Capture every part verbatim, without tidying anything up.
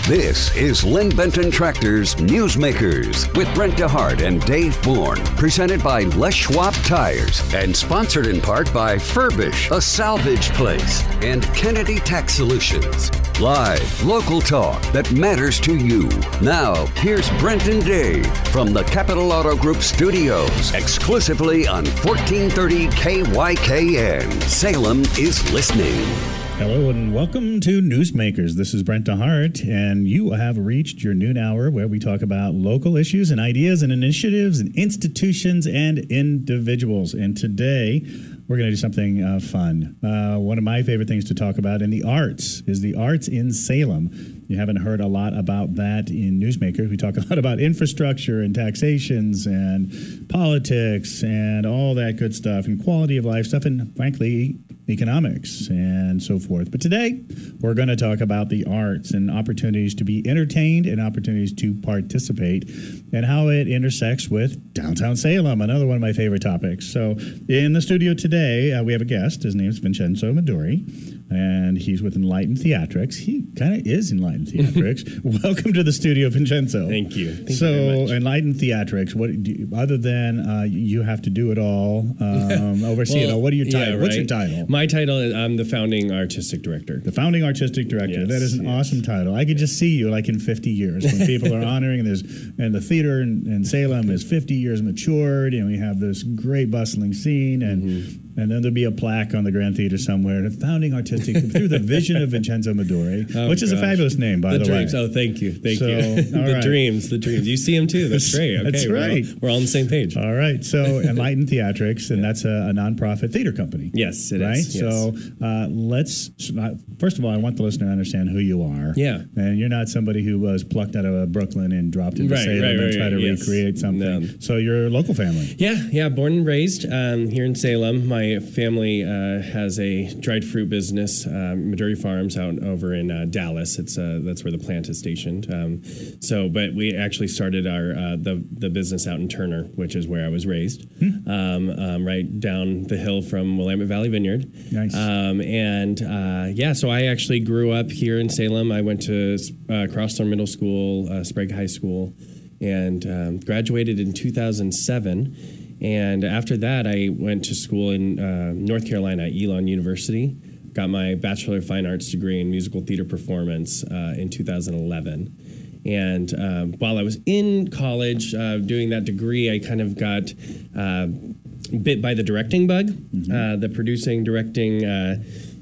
This is Lynn Benton Tractor's Newsmakers with Brent DeHart and Dave Bourne. Presented by Les Schwab Tires and sponsored in part by Furbish, a salvage place, and Kennedy Tax Solutions. Live, local talk that matters to you. Now, here's Brent and Dave from the Capital Auto Group studios, exclusively on fourteen thirty K Y K N. Salem is listening. Hello and welcome to Newsmakers. This is Brent DeHart, and you have reached your noon hour where we talk about local issues and ideas and initiatives and institutions and individuals. And today, we're going to do something uh, fun. Uh, one of my favorite things to talk about in the arts is the arts in Salem. You haven't heard a lot about that in Newsmakers. We talk a lot about infrastructure and taxations and politics and all that good stuff and quality of life stuff and, frankly, economics and so forth. But today, we're going to talk about the arts and opportunities to be entertained and opportunities to participate and how it intersects with downtown Salem, another one of my favorite topics. So in the studio today, uh, we have a guest. His name is Vincenzo Meduri, and he's with Enlightened Theatrics. He kind of is Enlightened Theatrics. Welcome to the studio, Vincenzo. Thank you. Thank so, you very much. Enlightened Theatrics, what do you, other than uh, you have to do it all, um, oversee well, it all, what are your title? Yeah, What's right. your title? My title is I'm the founding artistic director. The founding artistic director. Yes, that is an yes. awesome title. I could just see you like in fifty years when people are honoring, and there's and the theater in, in Salem is fifty years matured, and we have this great bustling scene, and mm-hmm. and then there'll be a plaque on the Grand Theater somewhere, the founding artistic through the vision of Vincenzo Meduri, oh, which is gosh. a fabulous name, by the, the, dreams. way. Oh, thank you, thank so, you. the right. dreams, the dreams. You see them too. That's great. Okay, that's we're right. All, we're all on the same page. All right. So Enlightened Theatrics, and that's a, a nonprofit theater company. Yes, it right? is. Right. So uh, let's first of all, I want the listener to understand who you are. Yeah. And you're not somebody who was plucked out of Brooklyn and dropped into right, Salem right, and right, try to yes. recreate something. No. So you're a local family. Yeah, yeah. Born and raised um, here in Salem. My family uh, has a dried fruit business, um, Meduri Farms, out over in uh, Dallas. It's uh, that's where the plant is stationed. Um, so, but we actually started our uh, the the business out in Turner, which is where I was raised, hmm. um, um, right down the hill from Willamette Valley Vineyard. Nice. Um, and uh, yeah, so I actually grew up here in Salem. I went to uh, Crossthorn Middle School, uh, Sprague High School, and um, graduated in two thousand seven. And after that, I went to school in uh, North Carolina at Elon University. Got my Bachelor of Fine Arts degree in musical theater performance uh, in two thousand eleven. And um, while I was in college uh, doing that degree, I kind of got uh, bit by the directing bug, mm-hmm. uh, the producing, directing, uh,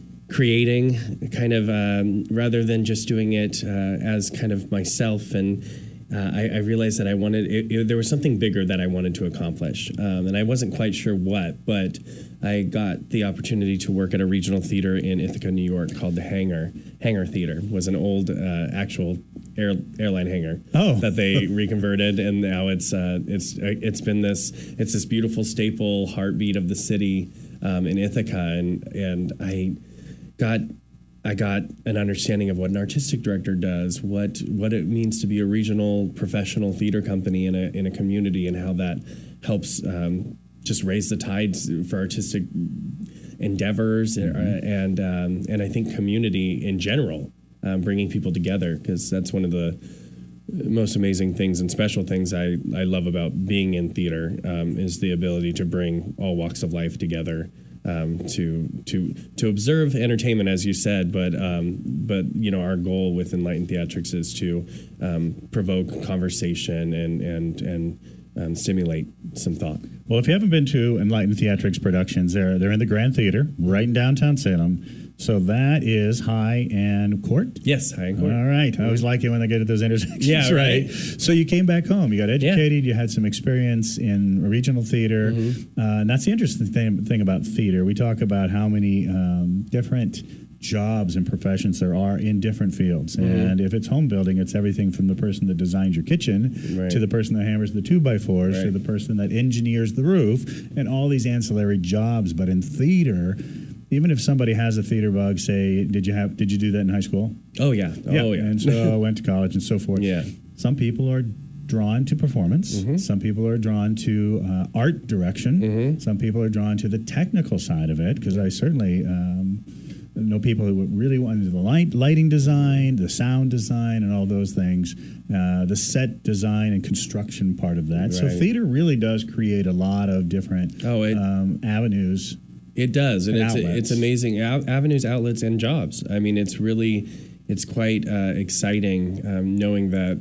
creating, kind of um, rather than just doing it uh, as kind of myself. And uh, I, I realized that I wanted, it, it, there was something bigger that I wanted to accomplish. Um, and I wasn't quite sure what, but I got the opportunity to work at a regional theater in Ithaca, New York called the Hangar. Hangar Theater was an old uh, actual air, airline hangar oh. that they reconverted, and now it's uh, it's it's been this it's this beautiful staple heartbeat of the city um, in Ithaca, and and I got I got an understanding of what an artistic director does, what what it means to be a regional professional theater company in a in a community, and how that helps um, just raise the tides for artistic endeavors, mm-hmm. uh, and um, and I think community in general, um, bringing people together, because that's one of the most amazing things and special things I, I love about being in theater, um, is the ability to bring all walks of life together. Um, to to to observe entertainment, as you said, but um, but you know, our goal with Enlightened Theatrics is to um, provoke conversation and and and um, stimulate some thought. Well, if you haven't been to Enlightened Theatrics Productions, they're they're in the Grand Theater, right in downtown Salem. So that is High and Court? Yes, High and Court. All right. I always like it when they get at those intersections. Yeah, right. right. So you came back home. You got educated. Yeah. You had some experience in regional theater. Mm-hmm. Uh, and that's the interesting thing, thing about theater. We talk about how many um, different jobs and professions there are in different fields. Mm-hmm. And if it's home building, it's everything from the person that designs your kitchen right. to the person that hammers the two by fours right. to the person that engineers the roof and all these ancillary jobs. But in theater, even if somebody has a theater bug, say, did you have, did you do that in high school? Oh, yeah. yeah. Oh, yeah. And so I went to college and so forth. Yeah. Some people are drawn to performance. Mm-hmm. Some people are drawn to uh, art direction. Mm-hmm. Some people are drawn to the technical side of it, because I certainly um, know people who really wanted the light, lighting design, the sound design, and all those things, uh, the set design and construction part of that. Right. So theater really does create a lot of different oh, it, um, avenues. It does, and, and it's outlets. it's amazing a- avenues, outlets, and jobs. I mean, it's really it's quite uh, exciting um, knowing that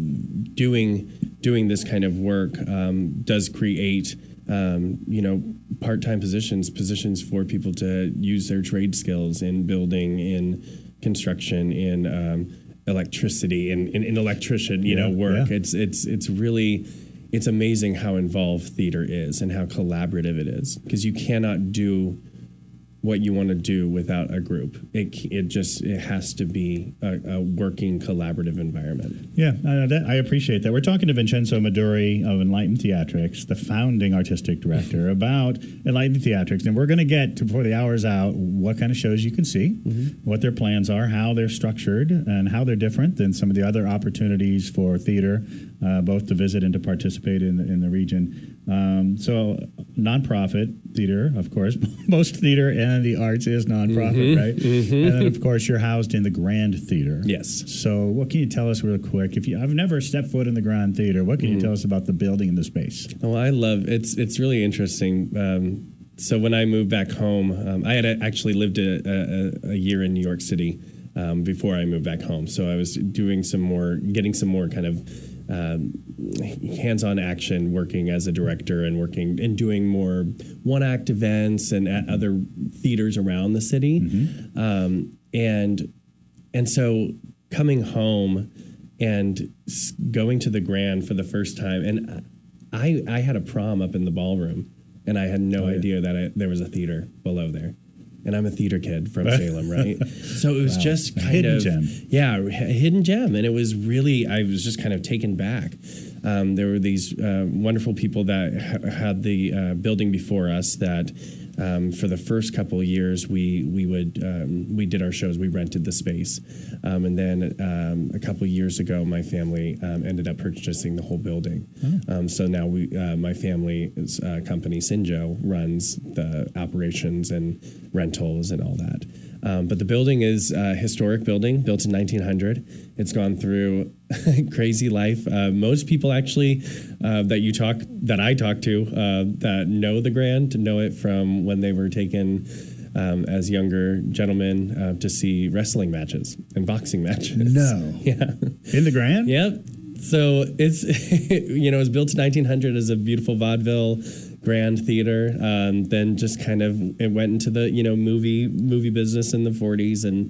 doing doing this kind of work um, does create. Um, you know, part-time positions, positions for people to use their trade skills in building, in construction, in um, electricity, in, in, in electrician, you yeah, know, work. Yeah. It's it's it's really, it's amazing how involved theater is and how collaborative it is, because you cannot do what you want to do without a group. It it just it has to be a, a working collaborative environment. Yeah, uh, that, I appreciate that. We're talking to Vincenzo Maduri of Enlightened Theatrics, the founding artistic director, about Enlightened Theatrics, and we're going to get to, before the hour's out, what kind of shows you can see, mm-hmm. what their plans are, how they're structured, and how they're different than some of the other opportunities for theater, uh, both to visit and to participate in the, in the region. Um, so, nonprofit theater, of course, most theater and the arts is nonprofit, mm-hmm, right? Mm-hmm. And then, of course, you're housed in the Grand Theater. Yes. So, what can you tell us real quick? If you, I've never stepped foot in the Grand Theater, what can mm-hmm. you tell us about the building and the space? Well, I love it's. It's really interesting. Um, so, when I moved back home, um, I had actually lived a, a, a year in New York City um, before I moved back home. So, I was doing some more, getting some more kind of. Um, hands-on action, working as a director and working and doing more one-act events and at other theaters around the city, mm-hmm. um, and and so coming home and going to the Grand for the first time, and I I had a prom up in the ballroom, and I had no oh, yeah. idea that I, there was a theater below there. And I'm a theater kid from Salem, right? So it was wow. just kind hidden of gem. Yeah, a hidden gem, and it was really I was just kind of taken back. Um, there were these uh, wonderful people that ha- had the uh, building before us that. Um, for the first couple of years, we we would um, we did our shows. We rented the space, um, and then um, a couple of years ago, my family um, ended up purchasing the whole building. Oh. Um, so now we, uh, my family's uh, company Sinjo runs the operations and rentals and all that. Um, but the building is a historic building, built in nineteen hundred. It's gone through crazy life. Uh, most people actually uh, that you talk, that I talk to, uh, that know the Grand, know it from when they were taken um, as younger gentlemen uh, to see wrestling matches and boxing matches. No, yeah, in the Grand. Yep. So it's you know it was built in nineteen hundred as a beautiful vaudeville. Grand Theater, um, then just kind of it went into the you know movie movie business in the forties and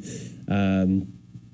um,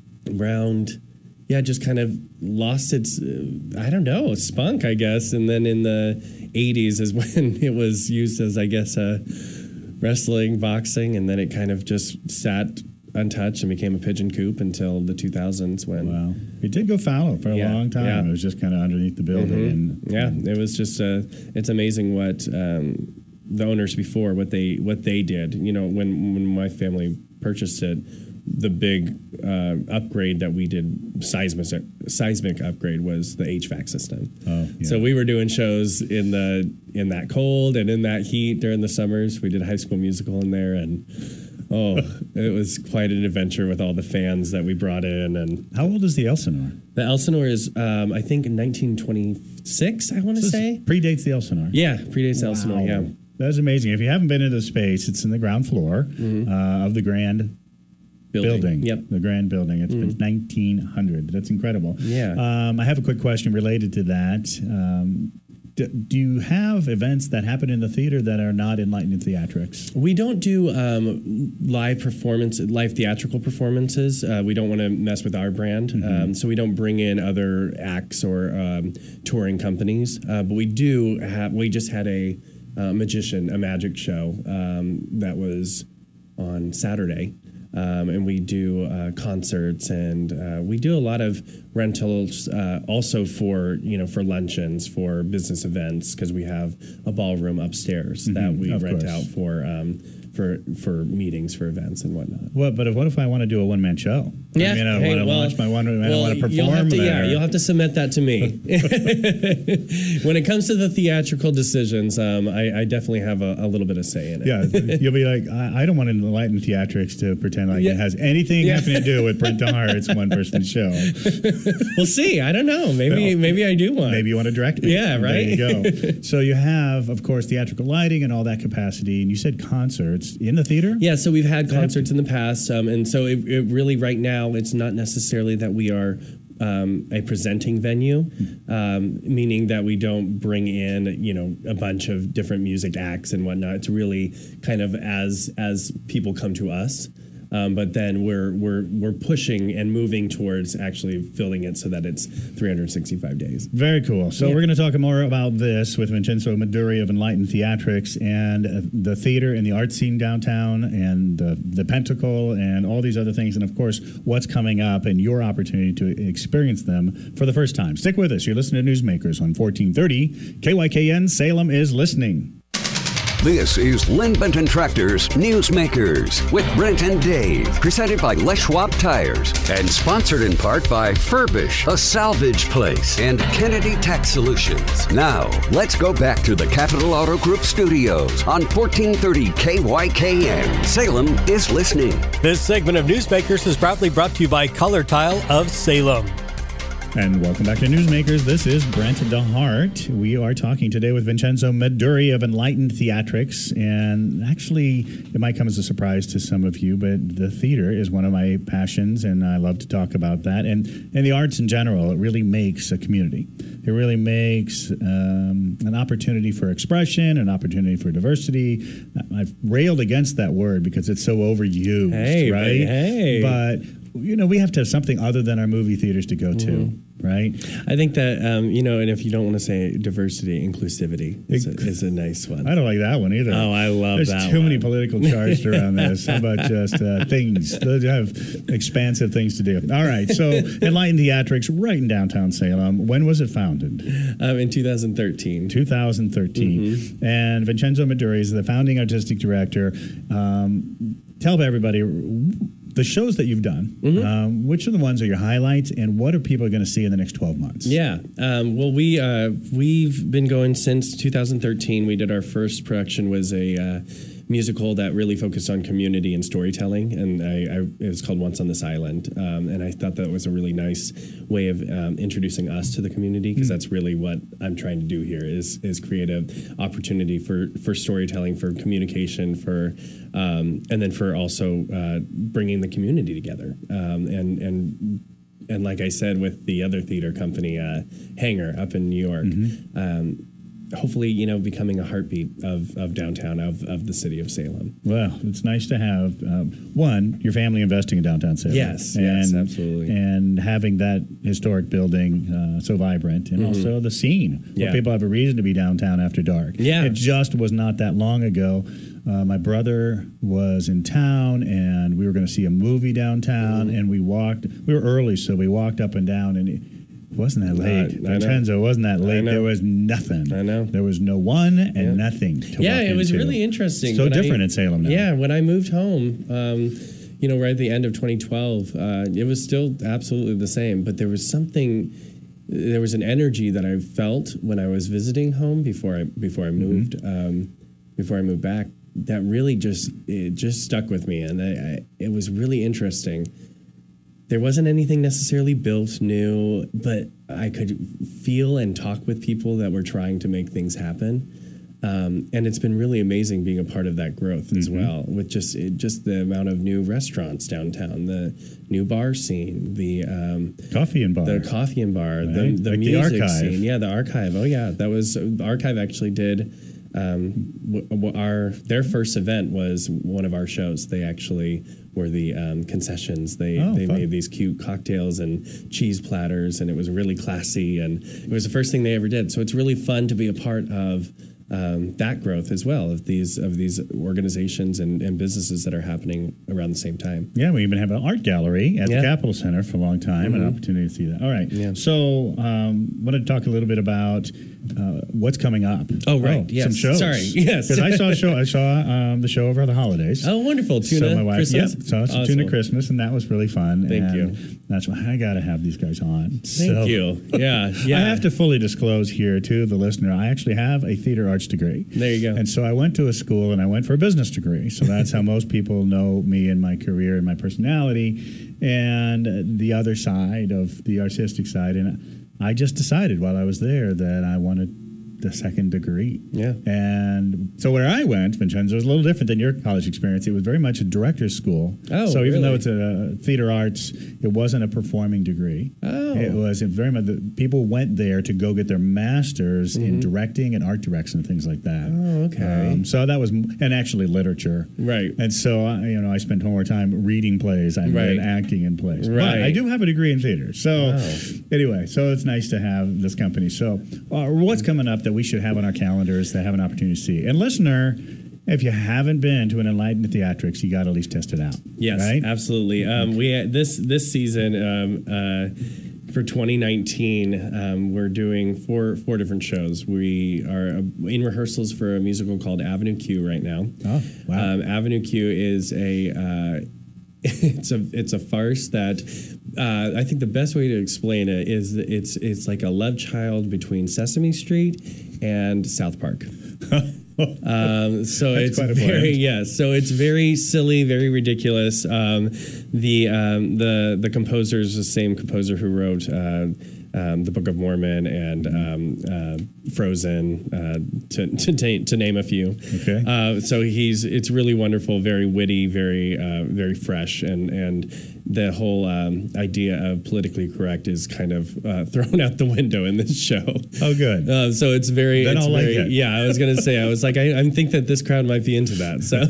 around yeah just kind of lost its uh, I don't know spunk I guess, and then in the eighties is when it was used as I guess uh, wrestling, boxing, and then it kind of just sat untouched and became a pigeon coop until the two thousands when wow it did go fallow for a yeah, long time. Yeah. It was just kind of underneath the building. Mm-hmm. and yeah and it was just uh it's amazing what um the owners before what they what they did you know when when my family purchased it, the big uh upgrade that we did seismic seismic upgrade was the H V A C system. Oh, yeah. So we were doing shows in the in that cold and in that heat during the summers. We did High School Musical in there, and oh, it was quite an adventure with all the fans that we brought in. And how old is the Elsinore? The Elsinore is, um, I think, in nineteen twenty-six, I want to so say. Predates the Elsinore. Yeah, predates the wow. Elsinore, yeah. That's amazing. If you haven't been into the space, it's in the ground floor mm-hmm. uh, of the Grand Building. building. Yep. The Grand Building. It's mm-hmm. been nineteen hundred. That's incredible. Yeah. Um, I have a quick question related to that. Um, Do, do you have events that happen in the theater that are not Enlightened Theatrics? We don't do um, live performance, live theatrical performances. Uh, we don't want to mess with our brand, mm-hmm. um, so we don't bring in other acts or um, touring companies. Uh, but we do have. We just had a uh, magician, a magic show um, that was on Saturday. Um, and we do uh, concerts, and uh, we do a lot of rentals uh, also for, you know, for luncheons, for business events, because we have a ballroom upstairs mm-hmm, that we rent course. out for um, for for meetings, for events, and whatnot. Well, but if, what if I want to do a one man show? Yeah, I mean, I hey, want to well, launch my one man. well, I want to perform you'll have to, there. Yeah, you'll have to submit that to me. When it comes to the theatrical decisions, um, I, I definitely have a, a little bit of say in it. Yeah, you'll be like, I, I don't want Enlightened Theatrics to pretend like Yeah. it has anything Yeah. having to do with Brent DeHart's one person show. We'll see. I don't know. Maybe Well, maybe I do want. Maybe you want to direct me. Yeah, right? There you go. So you have, of course, theatrical lighting and all that capacity, and you said concerts in the theater? Yeah, so we've had That- concerts in the past, um, and so it, it really right now it's not necessarily that we are um, a presenting venue, um, meaning that we don't bring in you know a bunch of different music acts and whatnot. It's really kind of as as people come to us. Um, but then we're we're we're pushing and moving towards actually filling it so that it's three hundred sixty-five days. Very cool. So Yeah. we're going to talk more about this with Vincenzo Maduri of Enlightened Theatrics and uh, the theater and the art scene downtown and the, the Pentacle and all these other things. And, of course, what's coming up and your opportunity to experience them for the first time. Stick with us. You're listening to Newsmakers on fourteen thirty. K Y K N Salem is listening. This is Lynn Benton Tractor's Newsmakers with Brent and Dave, presented by Les Schwab Tires and sponsored in part by Furbish, a salvage place, and Kennedy Tax Solutions. Now, let's go back to the Capital Auto Group studios on fourteen thirty K Y K N. Salem is listening. This segment of Newsmakers is proudly brought to you by Color Tile of Salem. And welcome back to Newsmakers. This is Brent DeHart. We are talking today with Vincenzo Maduri of Enlightened Theatrics. And actually, it might come as a surprise to some of you, but the theater is one of my passions, and I love to talk about that. And, and the arts in general, it really makes a community. It really makes um, an opportunity for expression, an opportunity for diversity. I've railed against that word because it's so overused, Hey, but right? hey. But you know, we have to have something other than our movie theaters to go to, Mm-hmm. right? I think that um, you know, and if you don't want to say diversity, inclusivity is a, is a nice one. I don't like that one either. Oh, I love There's that too one. many political charged around this. How about just uh, things? Let's have expansive things to do. All right. So Enlightened Theatrics, right in downtown Salem. When was it founded? Um, in two thousand thirteen. two thousand thirteen. Mm-hmm. And Vincenzo Maduri is the founding artistic director. Um, tell everybody the shows that you've done. Mm-hmm. Um, which are the ones are your highlights, and what are people going to see in the next twelve months? Yeah. Um, well, we uh, we've been going since two thousand thirteen. We did our first production was a uh, musical that really focused on community and storytelling, and I, I, it was called Once on This Island. Um, and I thought that was a really nice way of um, introducing us to the community, because mm-hmm. that's really what I'm trying to do here is is create an opportunity for for storytelling, for communication, for um, and then for also uh, bringing the community together. Um, and and and like I said with the other theater company, uh, Hanger up in New York. Mm-hmm. Um, hopefully, you know, becoming a heartbeat of, of downtown, of, of the city of Salem. Well, it's nice to have, um, one, your family investing in downtown Salem. Yes, and, yes, absolutely. And having that historic building uh, so vibrant, and mm-hmm. also the scene, where yeah. people have a reason to be downtown after dark. Yeah. It just was not that long ago. Uh, my brother was in town, and we were going to see a movie downtown, mm-hmm. and we walked, we were early, so we walked up and down, and it wasn't that late. Uh, Vincenzo wasn't that late. There was nothing. I know. There was no one and yeah. nothing to Yeah, walk it was into. really interesting. So When different I, in Salem now. Yeah, when I moved home, um, you know, right at the end of twenty twelve, uh, it was still absolutely the same, but there was something, there was an energy that I felt when I was visiting home before I before I moved, mm-hmm. um, before I moved back, that really just, it just stuck with me, and I, I, it was really interesting. There wasn't anything necessarily built new, but I could feel and talk with people that were trying to make things happen. Um, and it's been really amazing being a part of that growth mm-hmm. as well, with just it, just the amount of new restaurants downtown, the new bar scene, the um, coffee and bar, the coffee and bar, right? the, the like music the archive. scene. Yeah, the archive. Oh yeah, that was the archive actually did. Um, w- w- our their first event was one of our shows. They actually were the um, concessions. They oh, they fun. made these cute cocktails and cheese platters, and it was really classy. And it was the first thing they ever did. So it's really fun to be a part of um, that growth as well, of these of these organizations and, and businesses that are happening around the same time. Yeah, we even have an art gallery at yeah. the Capitol Center for a long time, mm-hmm. an opportunity to see that. All right. Yeah. So um, I wanted to talk a little bit about uh, what's coming up. Oh, right. Yes. Some shows. Sorry. Yes. Because I saw a show. I saw um, the show over the holidays. Oh, wonderful. Tuna so my wife, Christmas? Yep. So it's Awesome. Tuna Christmas, and that was really fun. Thank and you. That's why I got to have these guys on. Thank so, you. Yeah. Yeah. I have to fully disclose here to the listener, I actually have a theater arts degree. There you go. And so I went to a school and I went for a business degree. So that's how most people know me and my career and my personality and the other side of the artistic side. And I just decided while I was there that I wanted the second degree. Yeah. And so where I went, Vincenzo, was a little different than your college experience. It was very much a director's school. Oh, So even really? though it's a theater arts, it wasn't a performing degree. Oh. It was a very much, the, people went there to go get their masters in directing and art direction and things like that. Oh, okay. Um, so that was, and actually literature. Right. And so, I, you know, I spent more time reading plays and Right. acting in plays. But Right. I do have a degree in theater. So Wow. anyway, so it's nice to have this company. So uh, what's coming up that we should have on our calendars to have an opportunity to see? And listener, if you haven't been to an Enlightened Theatrics, you got to at least test it out. Yes, right? absolutely. Um, we this this season um, uh, for twenty nineteen, um, we're doing four four different shows. We are in rehearsals for a musical called Avenue Q right now. Oh, wow. Um, Avenue Q is a uh, it's a it's a farce that uh, I think the best way to explain it is that it's it's like a love child between Sesame Street and South Park. Um, so That's it's quite a very blend. yeah. So it's very silly, very ridiculous. Um, the um, the the composer is the same composer who wrote uh, um, the Book of Mormon and um, uh, Frozen, uh, to, to ta- to name a few. Okay. Uh, so he's it's really wonderful, very witty, very uh, very fresh, and and the whole um, idea of politically correct is kind of uh, thrown out the window in this show. Oh, good. Uh, so it's very, Then it's I'll like very it. yeah. I was gonna say, I was like, I, I think that this crowd might be into that. So,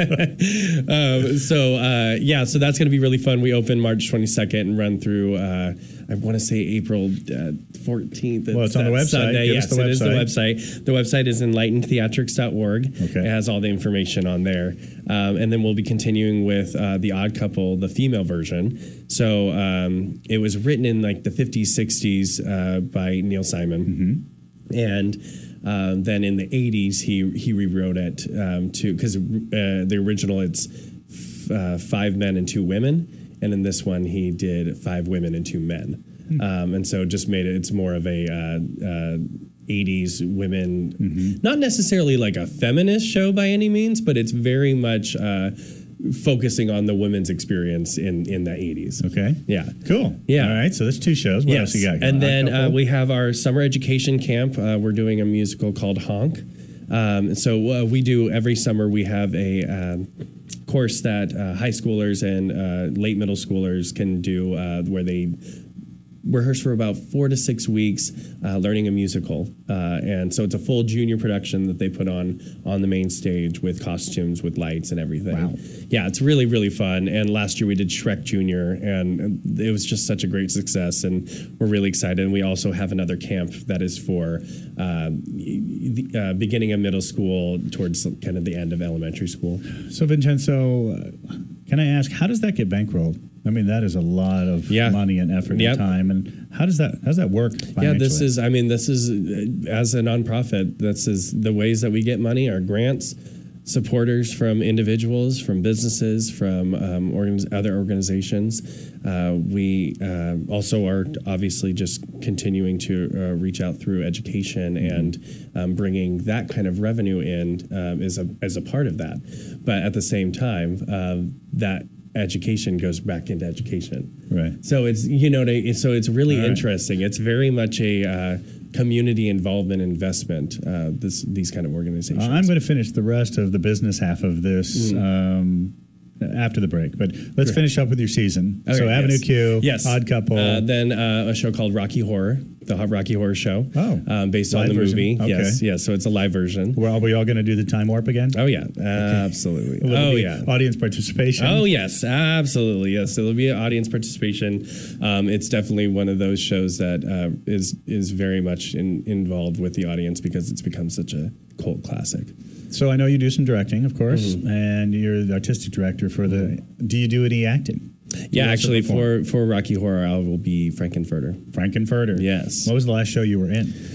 um, so uh, yeah, so that's gonna be really fun. We open March twenty-second and run through. Uh, I want to say April uh, fourteenth. Well, it's on the website. Sunday. Give Yes, us the it is the website. website. The website is enlightened theatrics dot org. Okay. It has all the information on there. Um, and then we'll be continuing with uh, The Odd Couple, the female version. So um, it was written in like the fifties, sixties uh, by Neil Simon. Mm-hmm. And um, then in the eighties, he, he rewrote it um, to, because uh, the original, it's f- uh, five men and two women. And in this one, he did five women and two men. Mm-hmm. Um, and so just made it, it's more of a uh, uh, eighties women, mm-hmm. not necessarily like a feminist show by any means, but it's very much uh, focusing on the women's experience in, in the eighties. Okay. Yeah. Cool. Yeah. All right. So that's two shows. What else you got? And then Odd uh, Couple? we have our summer education camp. Uh, we're doing a musical called Honk. Um, so uh, we do every summer we have a um, course that uh, high schoolers and uh, late middle schoolers can do uh, where they rehearse for about four to six weeks, uh, learning a musical, uh, and so it's a full junior production that they put on on the main stage with costumes, with lights, and everything. Wow. Yeah, it's really really fun. And last year we did Shrek Junior, and it was just such a great success, and we're really excited. And we also have another camp that is for uh, the uh, beginning of middle school towards kind of the end of elementary school. So, Vincenzo, uh, can I ask, how does that get bankrolled? I mean, that is a lot of Yeah. money and effort Yep. and time. And how does that how does that work financially? Yeah, this is, I mean, this is, uh, as a nonprofit, this is the ways that we get money are grants, supporters from individuals, from businesses, from um, organiz- other organizations. Uh, we uh, also are obviously just continuing to uh, reach out through education and um, bringing that kind of revenue in um, as a as a part of that. But at the same time, um, that education goes back into education. Right. So it's, you know, they- so it's really All right. interesting. It's very much a uh, community involvement investment, uh, this these kind of organizations. Uh, I'm going to finish the rest of the business half of this um, after the break, but let's finish up with your season. Okay, so Avenue yes. Q, Yes. Odd Couple. Uh, then uh, a show called Rocky Horror, the Hot Rocky Horror Show. Oh. um, based on Live the version. movie. Okay. Yes, yes. So it's a live version. Well, are we all going to do the time warp again? Oh yeah, absolutely. Will there Oh be yeah. audience participation. Oh yes, absolutely. Yes, so there'll be an audience participation. Um, it's definitely one of those shows that uh, is is very much in, involved with the audience because it's become such a cult classic. So I know you do some directing, of course, Mm-hmm. and you're the artistic director for the. Do you do any acting? Yeah, also actually, perform. for for Rocky Horror, I will be Frankenfurter. Frankenfurter. Yes. What was the last show you were in?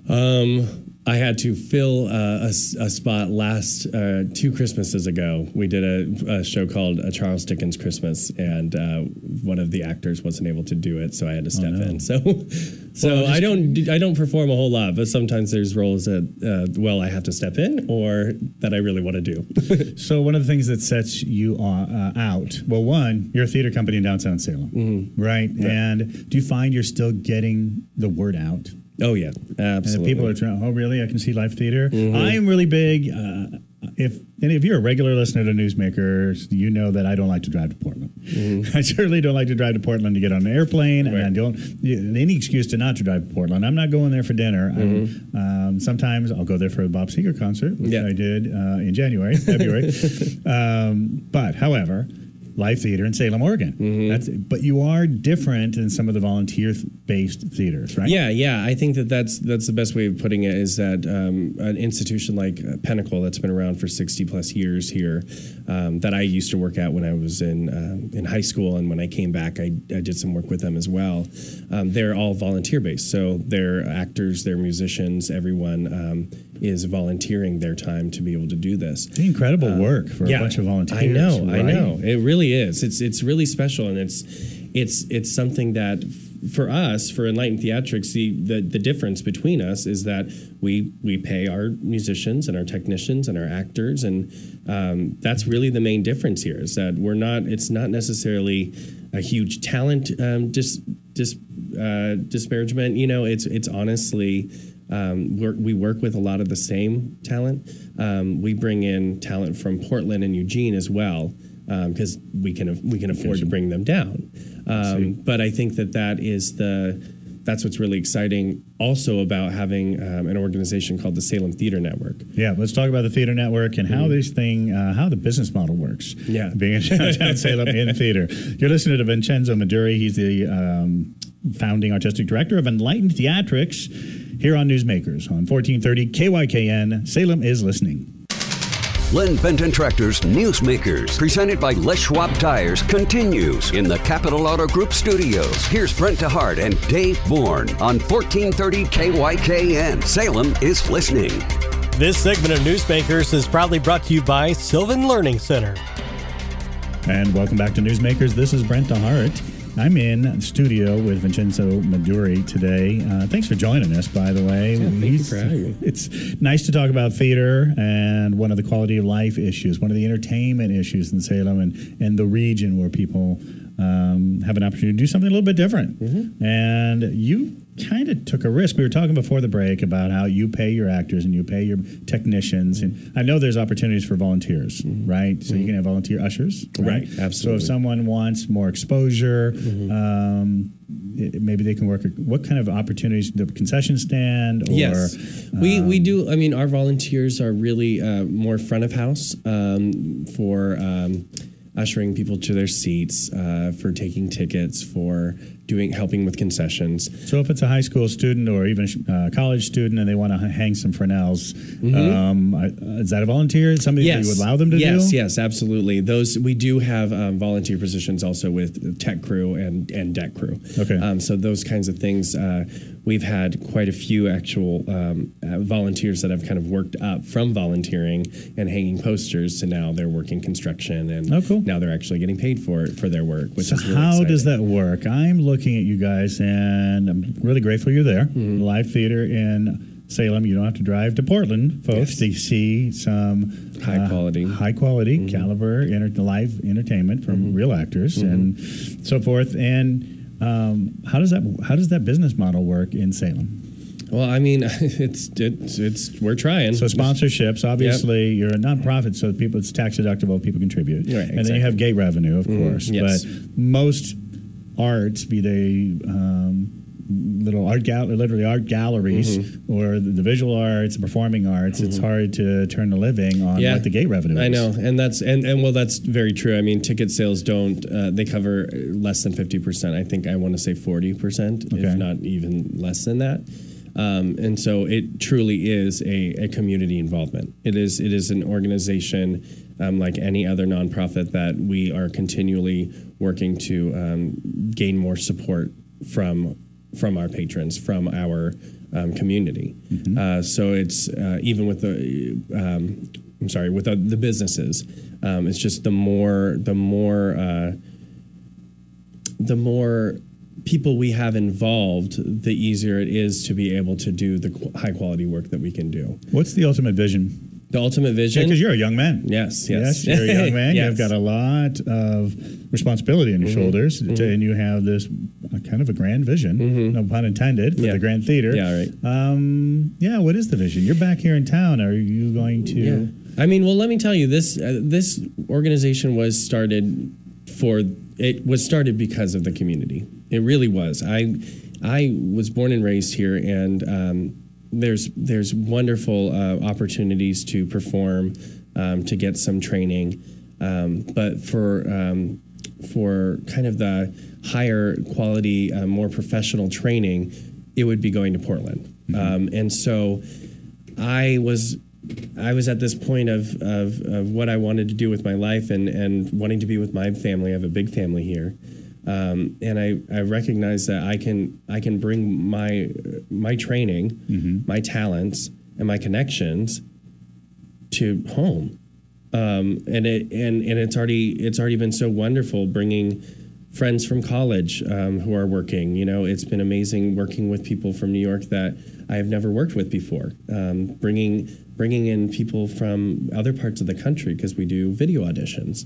Um, I had to fill uh, a, s- a spot last uh, two Christmases ago. We did a, a show called A Charles Dickens Christmas, and uh, one of the actors wasn't able to do it, so I had to step no. in. So, so Well, just- I don't I don't perform a whole lot, but sometimes there's roles that uh, well I have to step in or that I really want to do. So one of the things that sets you on, uh, out, well, one, you're a theater company in downtown Salem, Mm-hmm. right? And do you find you're still getting the word out? Oh yeah, And absolutely. if people are trying, oh, really? I can see live theater. Mm-hmm. I'm really big. Uh, if and if you're a regular listener to Newsmakers, you know that I don't like to drive to Portland. Mm-hmm. I certainly don't like to drive to Portland to get on an airplane, and Right. I don't any excuse to not to drive to Portland. I'm not going there for dinner. Mm-hmm. Um, sometimes I'll go there for a Bob Seger concert, which Yeah. I did uh, in January, February. um, but however. Live theater in Salem, Oregon. Mm-hmm. That's, but you are different than some of the volunteer-based theaters, right? Yeah, yeah. I think that that's that's the best way of putting it. Is that um, an institution like uh, Pinnacle that's been around for sixty plus years here, um, that I used to work at when I was in um, in high school, and when I came back, I, I did some work with them as well. Um, they're all volunteer based, so they're actors, they're musicians. Everyone um, is volunteering their time to be able to do this. It's incredible work for a bunch of volunteers. I know, I right? know. It really is. It's it's really special, and it's it's it's something that f- for us, for Enlightened Theatrics, the, the the difference between us is that we we pay our musicians and our technicians and our actors, and um, that's really the main difference here. Is that we're not. It's not necessarily a huge talent um, dis, dis, uh, disparagement. You know, it's it's honestly. Um, we're, we work with a lot of the same talent. Um, we bring in talent from Portland and Eugene as well, because um, we can we can afford to bring them down. Um, but I think that that is the that's what's really exciting. Also about having um, an organization called the Salem Theater Network. Yeah, let's talk about the theater network and how this thing, uh, how the business model works. Yeah. Being in downtown Salem in theater. You're listening to Vincenzo Maduri. He's the um, founding artistic director of Enlightened Theatrics here on Newsmakers on fourteen thirty K Y K N. Salem is listening. Len Benton Tractor's Newsmakers, presented by Les Schwab Tires, continues in the Capital Auto Group studios. Here's Brent DeHart and Dave Bourne on fourteen thirty K Y K N. Salem is listening. This segment of Newsmakers is proudly brought to you by Sylvan Learning Center. And welcome back to Newsmakers. This is Brent DeHart. I'm in studio with Vincenzo Maduri today. Uh, thanks for joining us, by the way. Yeah, thank you for having me. It's nice to talk about theater and one of the quality of life issues, one of the entertainment issues in Salem and, and the region where people um, have an opportunity to do something a little bit different. Mm-hmm. And you kind of took a risk. We were talking before the break about how you pay your actors and you pay your technicians. And I know there's opportunities for volunteers, mm-hmm. right? So mm-hmm. you can have volunteer ushers. Right, right absolutely. So if someone wants more exposure, mm-hmm. um, it, maybe they can work. What kind of opportunities? The concession stand? Or, yes, we um, we do. I mean, our volunteers are really uh, more front of house um, for um, ushering people to their seats, uh, for taking tickets, for doing helping with concessions. So if it's a high school student or even a college student and they want to hang some Fresnels, mm-hmm. um, is that a volunteer? Something yes. that you would allow them to yes, do? Yes, yes, absolutely. Those we do have um, volunteer positions also with tech crew and, and deck crew. Okay. Um, so those kinds of things. Uh, we've had quite a few actual um, uh, volunteers that have kind of worked up from volunteering and hanging posters to now they're working construction and oh, cool. now they're actually getting paid for it, for their work, which so is really how exciting. does that work? I'm looking at you guys, and I'm really grateful you're there. Mm-hmm. Live theater in Salem. You don't have to drive to Portland, folks, yes. to see some high uh, quality, high quality mm-hmm. caliber enter- live entertainment from mm-hmm. real actors mm-hmm. and so forth. And um, how does that how does that business model work in Salem? Well, I mean, it's it's it's we're trying. So sponsorships, obviously, yep. you're a nonprofit, so people it's tax deductible. People contribute, right, and exactly. then you have gate revenue, of mm, course. yes. But most arts, be they um, little art gal- literally art galleries, mm-hmm. or the, the visual arts, the performing arts, mm-hmm. it's hard to turn a living on yeah. what the gate revenue is. I know, and that's and, and well, that's very true. I mean, ticket sales don't uh, they cover less than fifty percent. I think I want to say forty percent, okay. if not even less than that. Um, and so it truly is a, a community involvement. It is it is an organization um, like any other nonprofit that we are continually working to um, gain more support from from our patrons, from our um, community. Mm-hmm. Uh, so it's uh, even with the um, I'm sorry with the, the businesses, um, it's just the more the more uh, the more people we have involved, the easier it is to be able to do the qu- high quality work that we can do. What's the ultimate vision? The ultimate vision? Because you're a young man. Yes, yes. Yes, you're a young man. Yes. You've got a lot of responsibility on your Mm-hmm. shoulders, Mm-hmm. to, and you have this uh, kind of a grand vision, Mm-hmm. no pun intended, for Yeah. the Grand Theater. Yeah, right. Um, yeah, what is the vision? You're back here in town. Are you going to... Yeah. I mean, well, let me tell you, this uh, this organization was started for, it was started because of the community. It really was. I I was born and raised here, and um, there's there's wonderful uh, opportunities to perform, um, to get some training, um, but for um, for kind of the higher quality, uh, more professional training, it would be going to Portland. Mm-hmm. Um, and so I was I was at this point of, of of what I wanted to do with my life, and and wanting to be with my family. I have a big family here. Um, and I, I recognize that I can I can bring my my training, mm-hmm. my talents, and my connections to home, um, and it and, and it's already it's already been so wonderful bringing friends from college um, who are working. You know, it's been amazing working with people from New York that I have never worked with before. Um, bringing bringing in people from other parts of the country because we do video auditions.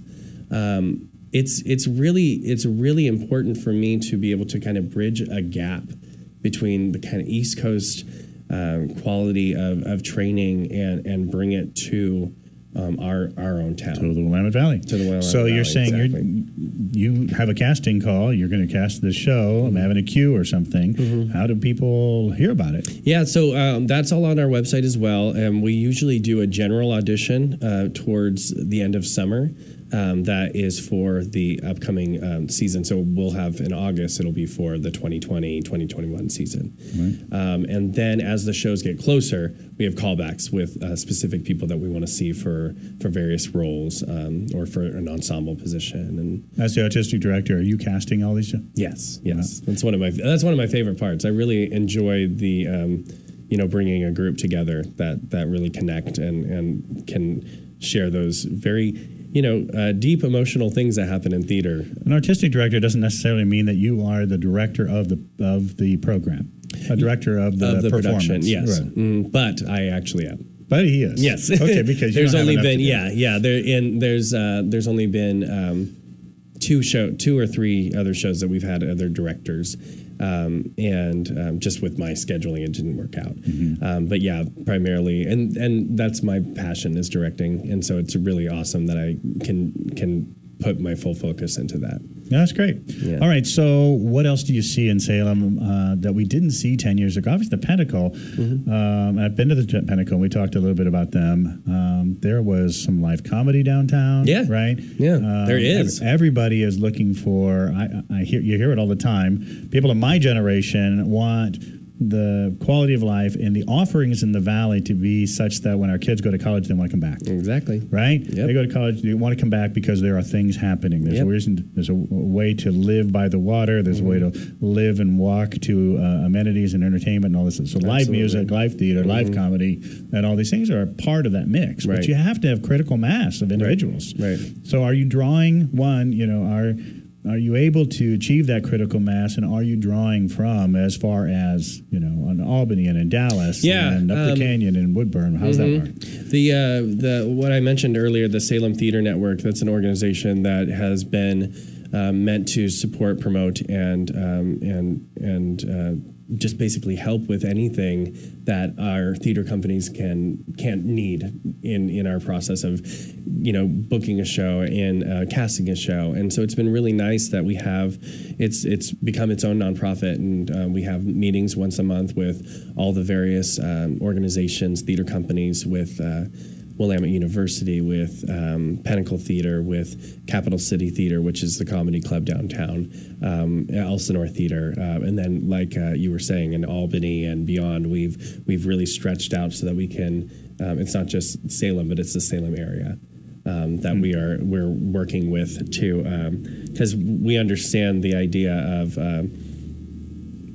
Um, It's it's really it's really important for me to be able to kind of bridge a gap between the kind of East Coast um, quality of, of training and, and bring it to um, our our own town, To the Willamette Valley. To the Willamette so Valley, you're saying exactly. you're, you have a casting call. You're going to cast this show. I'm having a queue or something. Mm-hmm. How do people hear about it? Yeah, so um, that's all on our website as well. And we usually do a general audition uh, towards the end of summer. Um, that is for the upcoming um, season. So we'll have in August, it'll be for the twenty twenty, twenty twenty-one season. Right. Um, and then as the shows get closer, we have callbacks with uh, specific people that we want to see for, for various roles um, or for an ensemble position. And as the artistic director, are you casting all these shows? Yes, yes. Wow. That's one of my that's one of my favorite parts. I really enjoy the um, you know bringing a group together that that really connect and and can share those very you know, uh, deep emotional things that happen in theater. An artistic director doesn't necessarily mean that you are the director of the of the program, a director of the, of the performance. production. Yes, right. mm, but I actually am. But he is. Yes. Okay, because you there's don't only have enough been to do. yeah yeah there in there's uh, there's only been um, two show two or three other shows that we've had other directors. Um, and um, just with my scheduling, it didn't work out. Mm-hmm. Um, but yeah, primarily, and and that's my passion is directing, and so it's really awesome that I can can put my full focus into that. Yeah, that's great. Yeah. All right, so what else do you see in Salem uh, that we didn't see ten years ago? Obviously, the Pinnacle. Mm-hmm. Um, I've been to the Pinnacle. We talked a little bit about them. Um, there was some live comedy downtown. Yeah, right. Yeah, um, there is. Ev- everybody is looking for. I, I hear you hear it all the time. People of my generation want the quality of life and the offerings in the valley to be such that when our kids go to college, they want to come back. Exactly. Right? Yep. They go to college, they want to come back because there are things happening. There's, Yep. a, reason, there's a way to live by the water. There's mm-hmm. a way to live and walk to uh, amenities and entertainment and all this. So Absolutely. Live music, live theater, mm-hmm. live comedy, and all these things are a part of that mix. Right. But you have to have critical mass of individuals. Right. right. So are you drawing, one, you know, are... Are you able to achieve that critical mass, and are you drawing from as far as, you know, on Albany and in Dallas yeah, and up um, the canyon and Woodburn? How's mm-hmm. that work? The uh, the what I mentioned earlier, the Salem Theater Network, that's an organization that has been um, meant to support, promote, and um, and and uh, just basically help with anything that our theater companies can can't need in in our process of, you know, booking a show and uh, casting a show. And so it's been really nice that we have it's it's become its own nonprofit, and uh, we have meetings once a month with all the various um, organizations, theater companies, with uh, Willamette University, with um, Pinnacle Theater, with Capital City Theater, which is the comedy club downtown, um, Elsinore Theater, uh, and then, like uh, you were saying, in Albany and beyond, we've we've really stretched out so that we can. Um, it's not just Salem, but it's the Salem area um, that mm-hmm. we are we're working with too, because um, we understand the idea of. Um,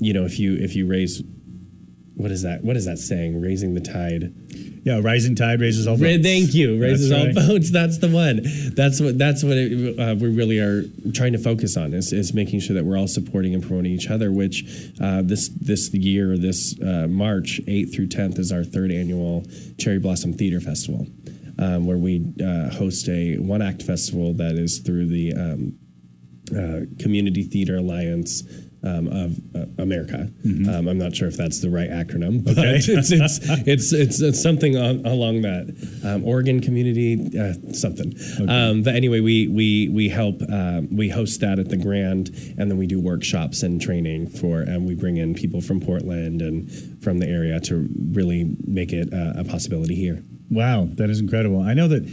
you know, if you if you raise, what is that? What is that saying? Raising the tide. Yeah, rising tide raises all boats. Thank you, raises That's all right. boats. That's the one. That's what that's what it, uh, we really are trying to focus on is, is making sure that we're all supporting and promoting each other. Which uh, this this year, this uh, March eighth through tenth is our third annual Cherry Blossom Theater Festival, um, where we uh, host a one act festival that is through the um, uh, Community Theater Alliance. Um, of uh, America. Mm-hmm. Um, I'm not sure if that's the right acronym, but Okay. it's, it's, it's, it's, it's something on, along that. Um, Oregon Community, uh, something. Okay. Um, but anyway, we we we help, uh, we host that at the Grand, and then we do workshops and training for, and we bring in people from Portland and from the area to really make it uh, a possibility here. Wow, that is incredible. I know that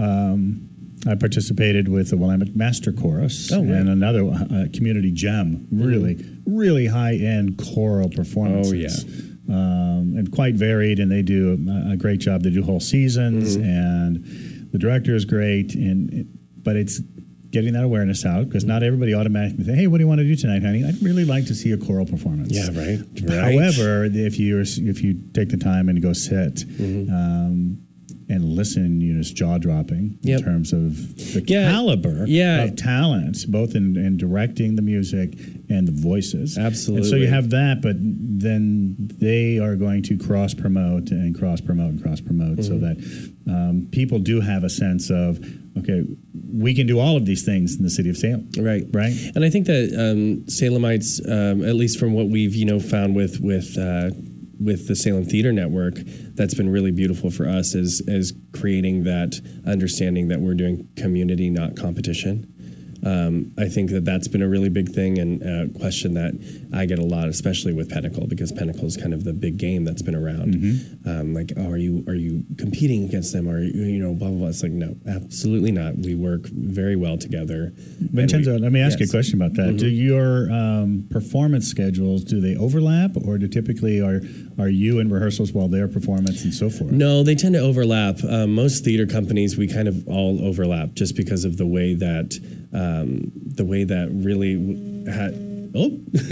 um, I participated with the Willamette Master Chorus Oh, right. and another uh, community gem, really, mm-hmm. really high-end choral performances. Oh, yeah. Um, and quite varied, and they do a, a great job. They do whole seasons, mm-hmm. and the director is great. And but it's getting that awareness out because not everybody automatically say, "Hey, what do you want to do tonight, honey?" I'd really like to see a choral performance. Yeah, right. right. However, if you if you take the time and go sit. Mm-hmm. Um, and listen, you know, it's jaw-dropping yep. in terms of the yeah. caliber yeah. of talent, both in, in directing the music and the voices. Absolutely. And so you have that, but then they are going to cross-promote and cross-promote and cross-promote mm-hmm. so that um, people do have a sense of, okay, we can do all of these things in the city of Salem. Right. Right. And I think that um, Salemites, um, at least from what we've, you know, found with, with, uh, with the Salem Theater Network, that's been really beautiful for us is is creating that understanding that we're doing community, not competition. Um, I think that that's been a really big thing and a question that I get a lot, especially with Pinnacle, because Pinnacle is kind of the big game that's been around. Mm-hmm. Um, like, oh, are you are you competing against them? Or, you know, blah, blah, blah. It's like, no, absolutely not. We work very well together. Vincenzo, we, let me ask yes. you a question about that. Mm-hmm. Do your um, performance schedules, do they overlap, or do typically are are you in rehearsals while they're performance and so forth? No, they tend to overlap. Um, most theater companies, we kind of all overlap just because of the way that um, the way that really had oh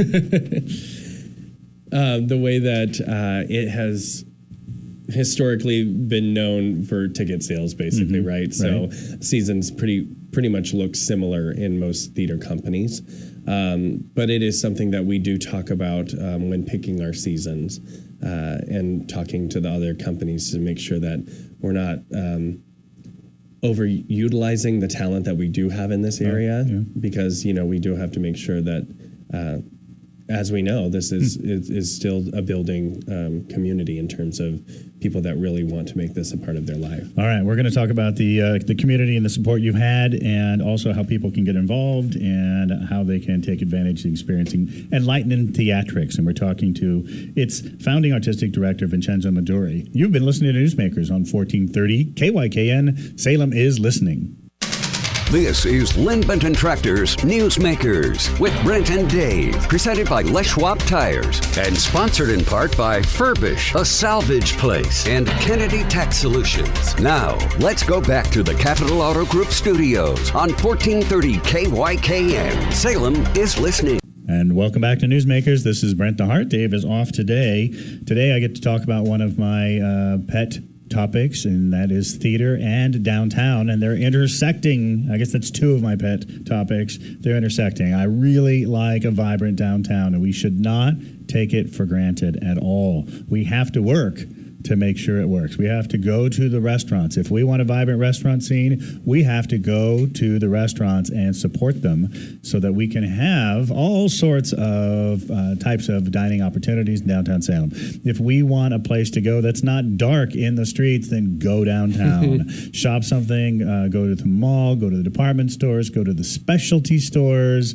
uh, the way that uh, it has historically been known for ticket sales, basically, mm-hmm. right? So right. seasons pretty pretty much look similar in most theater companies. Um, but it is something that we do talk about um, when picking our seasons uh, and talking to the other companies to make sure that we're not um, overutilizing the talent that we do have in this area, yeah. because, you know, we do have to make sure that, uh, as we know, this is, mm. is, is still a building um, community in terms of people that really want to make this a part of their life. All right, we're going to talk about the uh, the community and the support you've had, and also how people can get involved and how they can take advantage of experiencing Enlightening Theatrics. And we're talking to its founding artistic director, Vincenzo Meduri. You've been listening to Newsmakers on fourteen thirty K Y K N. Salem is listening. This is Lynn Benton Tractor's Newsmakers with Brent and Dave, presented by Les Schwab Tires and sponsored in part by Furbish, a salvage place, and Kennedy Tax Solutions. Now, let's go back to the Capital Auto Group studios on fourteen thirty K Y K N. Salem is listening. And welcome back to Newsmakers. This is Brent DeHart. Dave is off today. Today I get to talk about one of my uh, pet topics, and that is theater and downtown, and they're intersecting. I guess that's two of my pet topics. They're intersecting. I really like a vibrant downtown, and we should not take it for granted at all. We have to work to make sure it works. We have to go to the restaurants. If we want a vibrant restaurant scene, we have to go to the restaurants and support them so that we can have all sorts of uh, types of dining opportunities in downtown Salem. If we want a place to go that's not dark in the streets, then go downtown. Shop something, uh, go to the mall, go to the department stores, go to the specialty stores,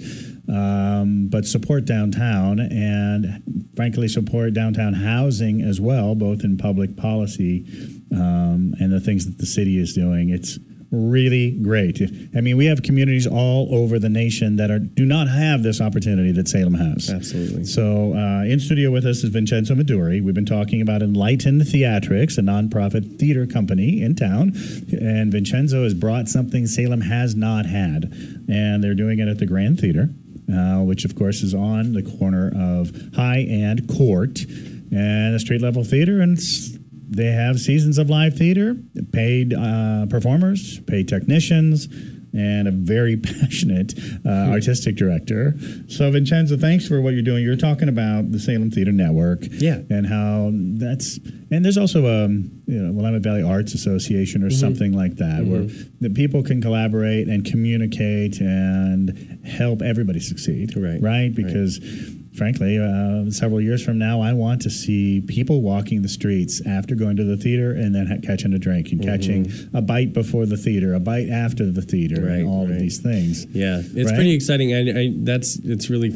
Um, but support downtown and, frankly, support downtown housing as well, both in public policy um, and the things that the city is doing. It's really great. I mean, we have communities all over the nation that are do not have this opportunity that Salem has. Absolutely. So uh, in studio with us is Vincenzo Meduri. We've been talking about Enlightened Theatrics, a nonprofit theater company in town. And Vincenzo has brought something Salem has not had. And they're doing it at the Grand Theater. uh, which of course is on the corner of High and Court, and a street level theater, and it's, they have seasons of live theater, paid uh, performers, paid technicians, and a very passionate uh, artistic director. So, Vincenzo, thanks for what you're doing. You're talking about the Salem Theater Network, yeah, and how that's, and there's also a you know Willamette Valley Arts Association or mm-hmm. something like that, mm-hmm. where the people can collaborate and communicate and help everybody succeed, right? Right, because. Right. Frankly, uh, several years from now, I want to see people walking the streets after going to the theater and then ha- catching a drink and mm-hmm. catching a bite before the theater, a bite after the theater, right, and all right. of these things. Yeah, it's right? pretty exciting. I, I, that's it's really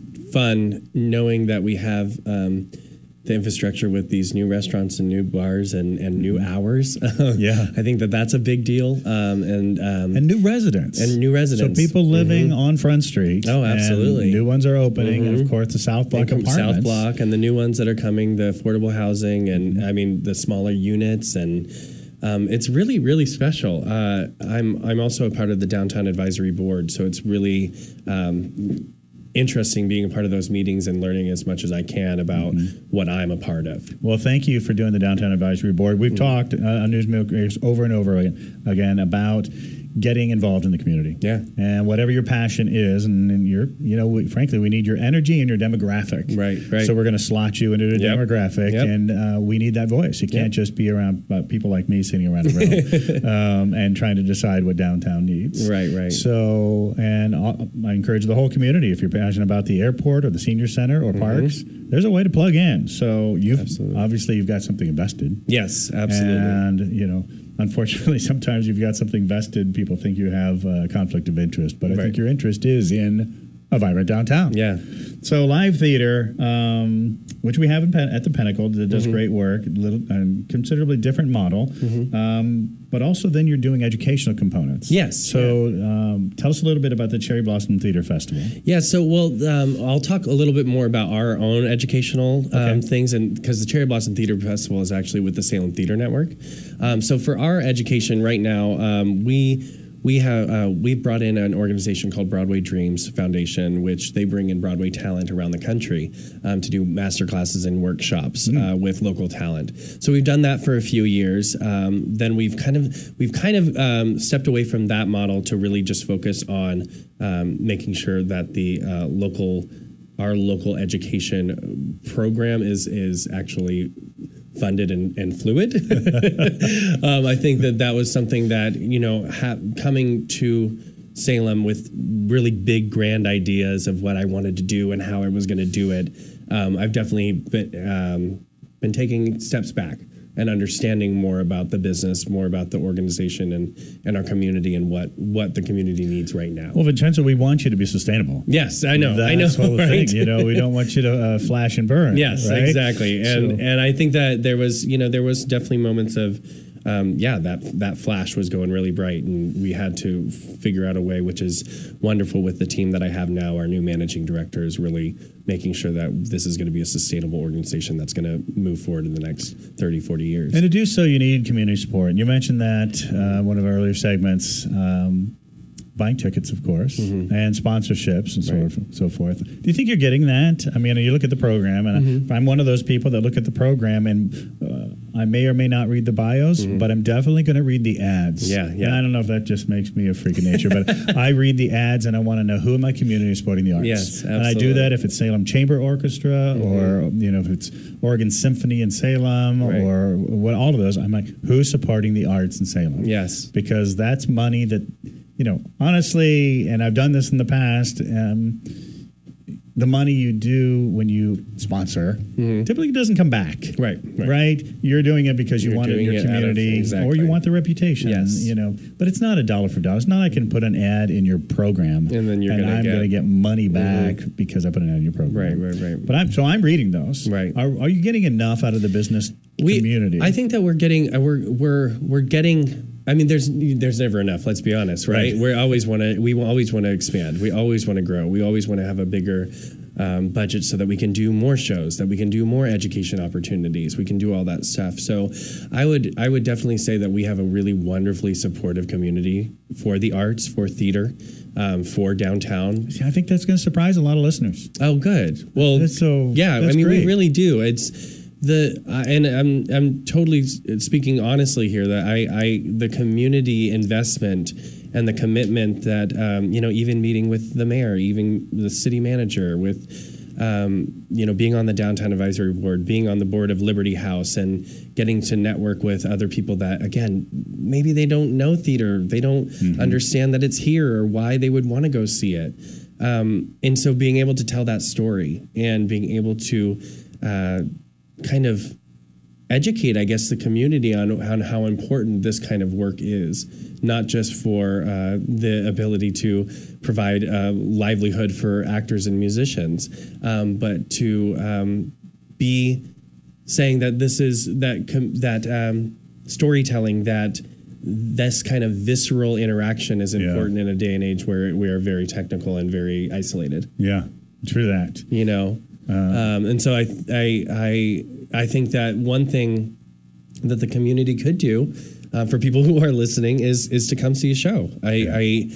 fun knowing that we have um, the infrastructure with these new restaurants and new bars and, and new hours. Yeah, I think that that's a big deal. Um, and um, and new residents and new residents. So people living mm-hmm. on Front Street. Oh, absolutely. And new ones are opening, mm-hmm. and of course the South Block and apartments. South Block, and the new ones that are coming, the affordable housing, and mm-hmm. I mean the smaller units, and um, it's really really special. Uh, I'm I'm also a part of the Downtown Advisory Board, so it's really. Um, interesting being a part of those meetings and learning as much as I can about mm-hmm. what I'm a part of. Well, thank you for doing the Downtown Advisory Board. We've mm-hmm. talked uh, on Newsmakers over and over again, again about getting involved in the community. Yeah. And whatever your passion is, and, and your, you know, we, frankly, we need your energy and your demographic. Right, right. So we're going to slot you into the yep. demographic, yep. and uh, we need that voice. You can't yep. just be around uh, people like me sitting around the room um, and trying to decide what downtown needs. Right, right. So, and I'll, I encourage the whole community, if you're passionate about the airport or the senior center or mm-hmm. parks, there's a way to plug in. So you've absolutely. obviously you've got something invested. Yes, absolutely. And, you know, unfortunately, sometimes you've got something vested, people think you have a conflict of interest, but I right. think your interest is in a vibrant downtown. Yeah. So live theater, um, which we have in Pen- at the Pinnacle, that does mm-hmm. great work, little and considerably different model, mm-hmm. um, but also then you're doing educational components. Yes. So yeah. um, tell us a little bit about the Cherry Blossom Theater Festival. Yeah. So well, um, I'll talk a little bit more about our own educational um, okay. things, and because the Cherry Blossom Theater Festival is actually with the Salem Theater Network. Um, so for our education right now, um, we. We have uh, we've brought in an organization called Broadway Dreams Foundation, which they bring in Broadway talent around the country um, to do master classes and workshops mm. uh, with local talent. So we've done that for a few years. Um, then we've kind of we've kind of um, stepped away from that model to really just focus on um, making sure that the uh, local our local education program is is actually funded and, and fluid. um, I think that that was something that, you know, ha- coming to Salem with really big, grand ideas of what I wanted to do and how I was going to do it, um, I've definitely been, um, been taking steps back and understanding more about the business, more about the organization and, and our community and what, what the community needs right now. Well, Vincenzo, we want you to be sustainable. Yes, I know. That's I know. The whole right? thing. You know, we don't want you to uh, flash and burn. Yes, right? exactly. And so. and I think that there was, you know, there was definitely moments of, um, yeah, that that flash was going really bright, and we had to figure out a way, which is wonderful with the team that I have now. Our new managing director is really making sure that this is going to be a sustainable organization that's going to move forward in the next thirty, forty years. And to do so, you need community support. And you mentioned that uh, one of our earlier segments, um, buying tickets, of course, mm-hmm. and sponsorships and so, right. forth, so forth. Do you think you're getting that? I mean, you look at the program, and mm-hmm. I'm one of those people that look at the program, and uh, I may or may not read the bios, mm-hmm. but I'm definitely going to read the ads. Yeah, yeah. And I don't know if that just makes me a freak of nature, but I read the ads, and I want to know who in my community is supporting the arts. Yes, absolutely. And I do that if it's Salem Chamber Orchestra, mm-hmm. or you know, if it's Oregon Symphony in Salem, right. or what, all of those. I'm like, who's supporting the arts in Salem? Yes, because that's money that. You know, honestly, and I've done this in the past, um, the money you do when you sponsor mm-hmm. typically doesn't come back. Right, right. Right? You're doing it because You're you want it in your community of, exactly. or you want the reputation. Yes. You know, but it's not a dollar for dollar. It's not like I can put an ad in your program and then you're and gonna I'm get, going to get money back mm-hmm. because I put an ad in your program. Right, right, right. But I'm so I'm reading those. Right. Are, are you getting enough out of the business we, community? I think that we're getting uh, we're we're we're getting I mean, there's there's never enough. Let's be honest, right? right. We always want to we always want to expand. We always want to grow. We always want to have a bigger um, budget so that we can do more shows, that we can do more education opportunities, we can do all that stuff. So I would I would definitely say that we have a really wonderfully supportive community for the arts, for theater, um, for downtown. I think that's going to surprise a lot of listeners. Oh, good. Well, That's so yeah, that's I mean, great. we really do. It's the uh, and I'm I'm totally speaking honestly here that I I the community investment and the commitment that um, you know, even meeting with the mayor, even the city manager, with um, you know, being on the downtown advisory board, being on the board of Liberty House, and getting to network with other people that, again, maybe they don't know theater, they don't mm-hmm. understand that it's here or why they would want to go see it. Um, and so being able to tell that story and being able to uh, kind of educate, I guess, the community on, on how important this kind of work is, not just for uh, the ability to provide uh, livelihood for actors and musicians, um, but to um, be saying that this is that com- that um, storytelling, that this kind of visceral interaction is important yeah. in a day and age where we are very technical and very isolated. Yeah, true that. You know, uh, um, and so I, I, I, I think that one thing that the community could do uh, for people who are listening is is to come see a show. I, yeah. I,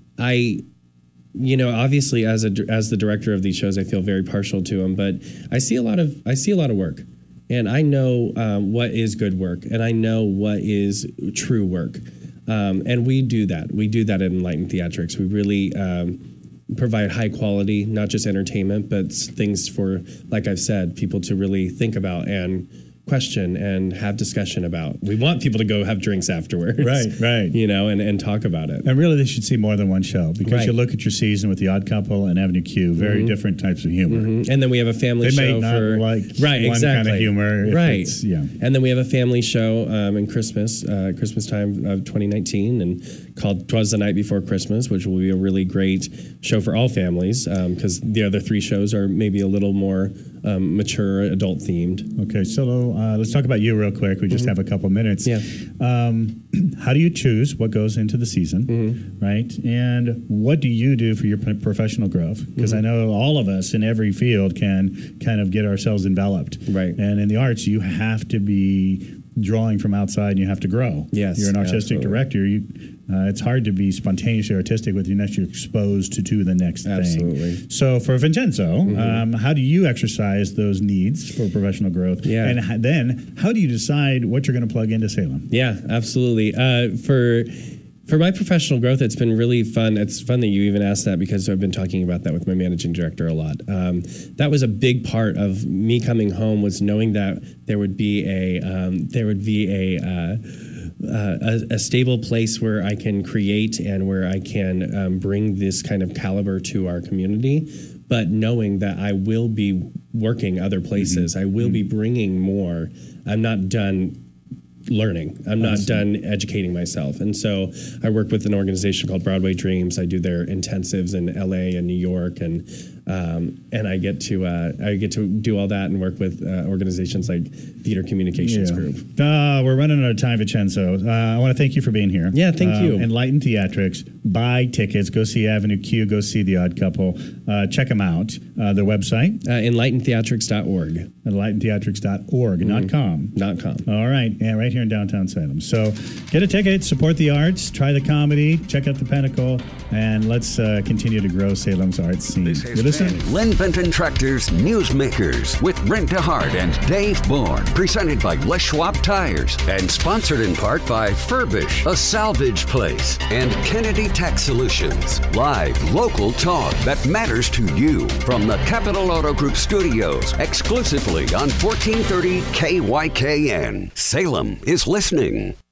I, you know, obviously as a as the director of these shows, I feel very partial to them, but I see a lot of I see a lot of work. And I know um, what is good work, and I know what is true work. Um, and we do that. We do that at Enlightened Theatrics. We really um, provide high quality, not just entertainment, but things for, like I've said, people to really think about and question and have discussion about. We want people to go have drinks afterwards. Right, right. You know, and, and talk about it. And really, they should see more than one show, because Right. you look at your season with The Odd Couple and Avenue Q, very Mhm. different types of humor. Mhm. And then we have a family They may show not for like right, one exactly. kind of humor. if Right. it's- Yeah. And then we have a family show um, in Christmas, uh, Christmas time of twenty nineteen, and called "Twas the Night Before Christmas," which will be a really great show for all families, because um, the other three shows are maybe a little more um, mature, adult themed. Okay, so uh, let's talk about you real quick. We just Mm-hmm. have a couple minutes. Yeah. Um, how do you choose what goes into the season, Mm-hmm. right? And what do you do for your p- professional growth? Because Mm-hmm. I know all of us in every field can kind of get ourselves enveloped. Right. And in the arts, you have to be drawing from outside, and you have to grow. Yes, You're an artistic absolutely. director. You, uh, it's hard to be spontaneously artistic with you unless you're exposed to, to the next Absolutely. thing. So for Vincenzo, Mm-hmm. um, how do you exercise those needs for professional growth? Yeah. And h- then how do you decide what you're going to plug into Salem? Yeah, absolutely. Uh, for for my professional growth, it's been really fun. It's fun that you even asked that, because I've been talking about that with my managing director a lot. Um, that was a big part of me coming home, was knowing that there would be a um, there would be a, uh, uh, a a stable place where I can create and where I can um, bring this kind of caliber to our community. But knowing that I will be working other places, mm-hmm. I will mm-hmm. be bringing more. I'm not done learning. I'm not Awesome. done educating myself. And so I work with an organization called Broadway Dreams. I do their intensives in L A and New York, and um, and I get to uh, I get to do all that and work with uh, organizations like Theater Communications Yeah. Group. Uh, we're running out of time, Vincenzo. Uh, I want to thank you for being here. Yeah, thank Uh, you. Enlightened Theatrics. Buy tickets. Go see Avenue Q. Go see The Odd Couple. Uh, check them out. Uh, their website, Uh, enlightened theatrics dot org. enlightened theatrics dot org, Mm-hmm. not com. Not com. All right, and right here in downtown Salem. So get a ticket, support the arts, try the comedy, check out the Pinnacle, and let's uh, continue to grow Salem's arts scene. This You has listen? been Lynn Benton Tractor's Newsmakers with Brent DeHart and Dave Bourne, presented by Les Schwab Tires and sponsored in part by Furbish, a salvage place, and Kennedy Tax Solutions. Live local talk that matters to you from the Capital Auto Group studios, exclusively on fourteen thirty K Y K N. Salem is listening.